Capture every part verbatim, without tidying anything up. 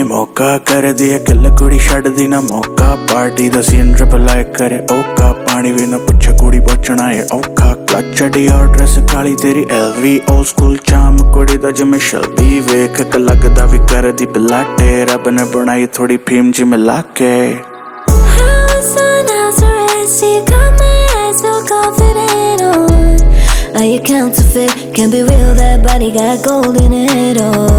मौका कर दिया गल कुड़ी छड़ दी ना मौका पार्टी दा सीन रिप्लाई करे ओका पानी भी ना पुछे कुड़ी बचना है औखा क्लच डी और ड्रेस काली तेरी एलवी ओल्ड स्कूल चाम कुड़ी दा जिमें शलबी वेख के लगदा भी कर दी बिलाटे रब ने बनाई थोड़ी फीम जी मिला के Are you counterfeit? Can't be real, that body got gold in it,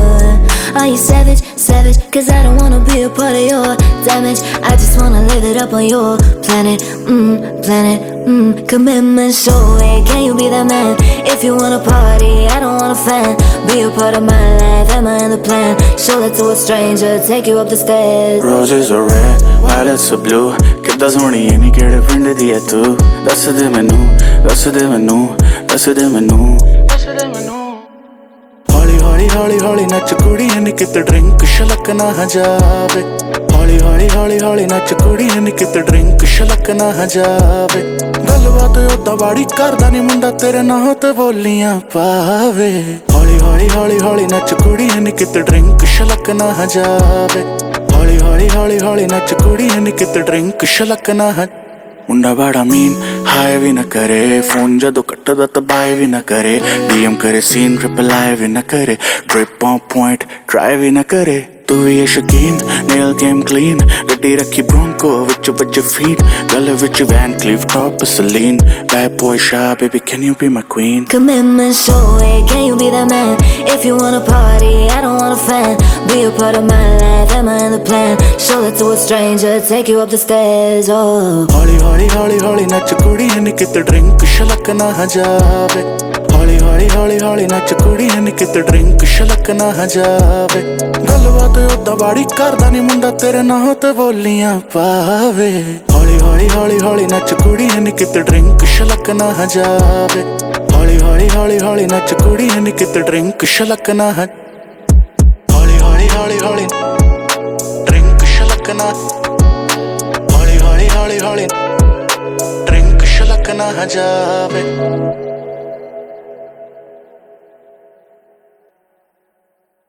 or are you savage, savage? Cause I don't wanna be a part of your damage. I just wanna live it up on your planet, mmm, planet, mmm. Commitment, show it, can you be that man? If you wanna party, I don't want a fan. Be a part of my life, am I in the plan? Show that to a stranger, take you up the stairs. Roses are red, violets are blue. ਕਿੱਦਾਂ ਸੋਹਣੀ ਐ ਨੀ ਕਿਹੜੇ ਪਿੰਡ ਦੀ ਐ ਤੂੰ ਦੱਸ ਦੇ ਮੈਨੂੰ ਦੱਸ ਦੇ ਮੈਨੂੰ ਦੱਸ ਦੇ ਮੈਨੂੰ ਦੱਸ ਦੇ ਮੈਨੂੰ ਹੌਲੀ ਹੌਲੀ ਹੌਲੀ ਹੌਲੀ ਨੱਚ ਕੁੜੀ ਨੀ ਕਿਤੇ ਡਰਿੰਕ ਛਲਕ ਨਾ ਜਾਵੇ ਹੌਲੀ ਹੌਲੀ ਹੌਲੀ ਹੌਲੀ ਨੱਚ ਕੁੜੀ ਨੀ ਕਿਤੇ ਡਰਿੰਕ ਛਲਕ ਨਾ ਜਾਵੇ ਗੱਲਬਾਤ ਓਦਾਂ ਬਾੜੀ ਕਰਦਾ ਨੀ ਮੁੰਡਾ ਤੇਰੇ ਨਾਂ ਤੇ ਬੋਲੀਆਂ ਪਾਵੇ ਹੌਲੀ ਹੌਲੀ ਹੌਲੀ ਹੌਲੀ ਨੱਚ ਕੁੜੀ ਨੀ ਕਿਤੇ ਡਰਿੰਕ ਛਲਕ ਨਾ ਜਾਵੇ ਹੌਲੀ ਹੌਲੀ ਹੌਲੀ ਹੌਲੀ ਨੱਚ ਕੁੜੀ ਨੀ ਕਿਤੇ ਡਰਿੰਕ ਛਲਕ ਨਾ ਮੁੰਡਾ ਬੜਾ ਮੀਨ ਹਾਏ ਵੀ ਨਾ ਕਰੇ ਫੋਨ ਜਦੋਂ ਕੱਟਦਾ ਤਾਂ ਬਾਏ ਵੀ ਨਾ ਕਰੇ ਡੀਐਮ ਕਰੇ ਸੀਨ ਰਿਪਲਾਈ ਵੀ ਨਾ ਕਰੇ ਟ੍ਰਿਪ ਔਨ ਪੁਆਇੰਟ ਟਰਾਈ ਵੀ ਨਾ ਕਰੇ ਤੂੰ ਵੀ ਇਹ ਸ਼ੌਕੀਨ ਨੇਲ ਗੇਮ ਕਲੀਨ ਗੱਡੀ ਰੱਖੀ ਬ੍ਰੋਂਕੋ ਵਿੱਚ ਵੱਜੇ ਫੀਟ ਗਲੇ ਵਿੱਚ ਵੈਨ ਕਲੀਫ ਟੌਪ ਸਲੀਨ ਬੈਡ ਬॉय ਸ਼ਾ baby can you be my queen Commitment, show it, can you be that man? If you wanna party, I don't want a fan. Be a part of my life, am I in the plan? Show that to a stranger, take you up the stairs, oh. ਹੌਲੀ ਹੌਲੀ ਹੌਲੀ ਹੌਲੀ ਨੱਚ ਕੁੜੀ ਨੀ ਕਿਤੇ drink ਛਲਕ ਨਾ ਜਾਵੇ ਹੌਲੀ ਹੌਲੀ ਹੌਲੀ ਹੌਲੀ ਨੱਚ ਕੁੜੀ ਨੀ ਕਿਤੇ ਡਰਿੰਕ ਛਲਕ ਨਾ ਜਾਵੇ ਗੱਲਬਾਤ ਓਦਾਂ ਬਾੜੀ ਕਰਦਾ ਨੀ ਮੁੰਡਾ ਤੇਰੇ ਨਾਂ ਤੇ ਬੋਲੀਆਂ ਪਾਵੇ ਹੌਲੀ ਹੌਲੀ ਹੌਲੀ ਹੌਲੀ ਨੱਚ ਕੁੜੀ ਨੀ ਕਿਤੇ ਡਰਿੰਕ ਛਲਕ ਨਾ ਜਾਵੇ ਹੌਲੀ ਹੌਲੀ ਹੌਲੀ ਹੌਲੀ ਨੱਚ ਕੁੜੀ ਨੀ ਕਿਤੇ ਡਰਿੰਕ ਛਲਕ ਨਾ ਹੌਲੀ ਹੌਲੀ ਹੌਲੀ ਹੌਲੀ ਡਰਿੰਕ ਛਲਕ ਨਾ ਹੌਲੀ ਹੌਲੀ ਹੌਲੀ ਹੌਲੀ ਡਰਿੰਕ ਛਲਕ ਨਾ ਜਾਵੇ